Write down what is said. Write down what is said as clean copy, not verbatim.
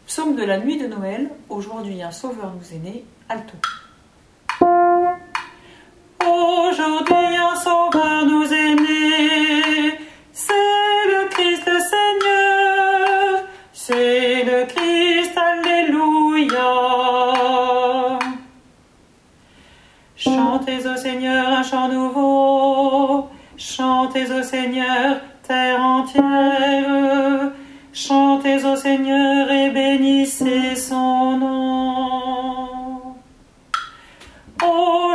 Psaume de la nuit de Noël, aujourd'hui un sauveur nous est né, alto. Aujourd'hui un sauveur nous est né, c'est le Christ le Seigneur, c'est le Christ, alléluia. Chantez au Seigneur un chant nouveau, chantez au Seigneur terre entière, chantez au Seigneur et bénissez son nom.